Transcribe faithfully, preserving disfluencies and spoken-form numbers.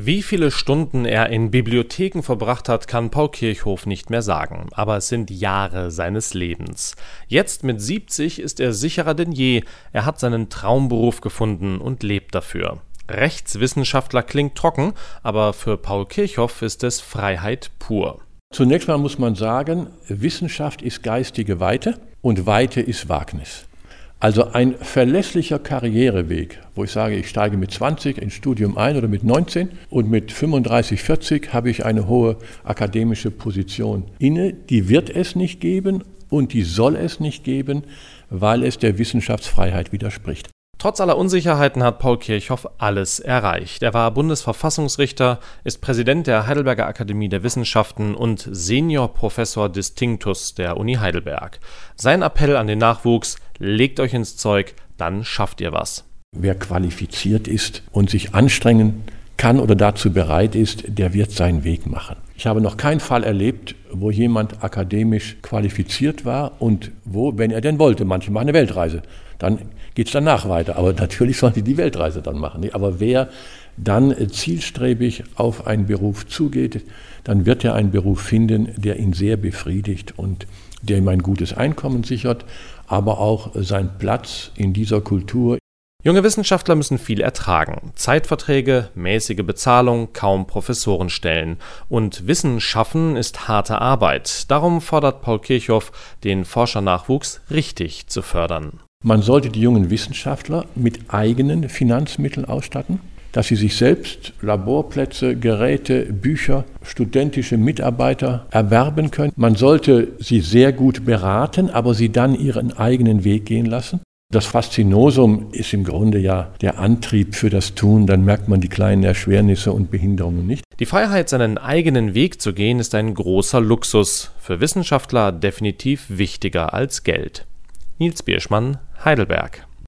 Wie viele Stunden er in Bibliotheken verbracht hat, kann Paul Kirchhoff nicht mehr sagen, aber es sind Jahre seines Lebens. Jetzt mit siebzig ist er sicherer denn je, er hat seinen Traumberuf gefunden und lebt dafür. Rechtswissenschaftler klingt trocken, aber für Paul Kirchhoff ist es Freiheit pur. Zunächst mal muss man sagen, Wissenschaft ist geistige Weite und Weite ist Wagnis. Also ein verlässlicher Karriereweg, wo ich sage, ich steige mit zwanzig ins Studium ein oder mit neunzehn und mit fünfunddreißig, vierzig habe ich eine hohe akademische Position inne, die wird es nicht geben und die soll es nicht geben, weil es der Wissenschaftsfreiheit widerspricht. Trotz aller Unsicherheiten hat Paul Kirchhoff alles erreicht. Er war Bundesverfassungsrichter, ist Präsident der Heidelberger Akademie der Wissenschaften und Seniorprofessor Distinctus der Uni Heidelberg. Sein Appell an den Nachwuchs: legt euch ins Zeug, dann schafft ihr was. Wer qualifiziert ist und sich anstrengen kann oder dazu bereit ist, der wird seinen Weg machen. Ich habe noch keinen Fall erlebt, wo jemand akademisch qualifiziert war und wo, wenn er denn wollte, manche machen eine Weltreise, dann geht es danach weiter. Aber natürlich sollen die die Weltreise dann machen. Aber wer dann zielstrebig auf einen Beruf zugeht, dann wird er einen Beruf finden, der ihn sehr befriedigt und der ihm ein gutes Einkommen sichert, aber auch seinen Platz in dieser Kultur. Junge Wissenschaftler müssen viel ertragen. Zeitverträge, mäßige Bezahlung, kaum Professorenstellen. Und Wissen schaffen ist harte Arbeit. Darum fordert Paul Kirchhoff, den Forschernachwuchs richtig zu fördern. Man sollte die jungen Wissenschaftler mit eigenen Finanzmitteln ausstatten, dass sie sich selbst Laborplätze, Geräte, Bücher, studentische Mitarbeiter erwerben können. Man sollte sie sehr gut beraten, aber sie dann ihren eigenen Weg gehen lassen. Das Faszinosum ist im Grunde ja der Antrieb für das Tun, dann merkt man die kleinen Erschwernisse und Behinderungen nicht. Die Freiheit, seinen eigenen Weg zu gehen, ist ein großer Luxus. Für Wissenschaftler definitiv wichtiger als Geld. Nils Bierschmann, Heidelberg.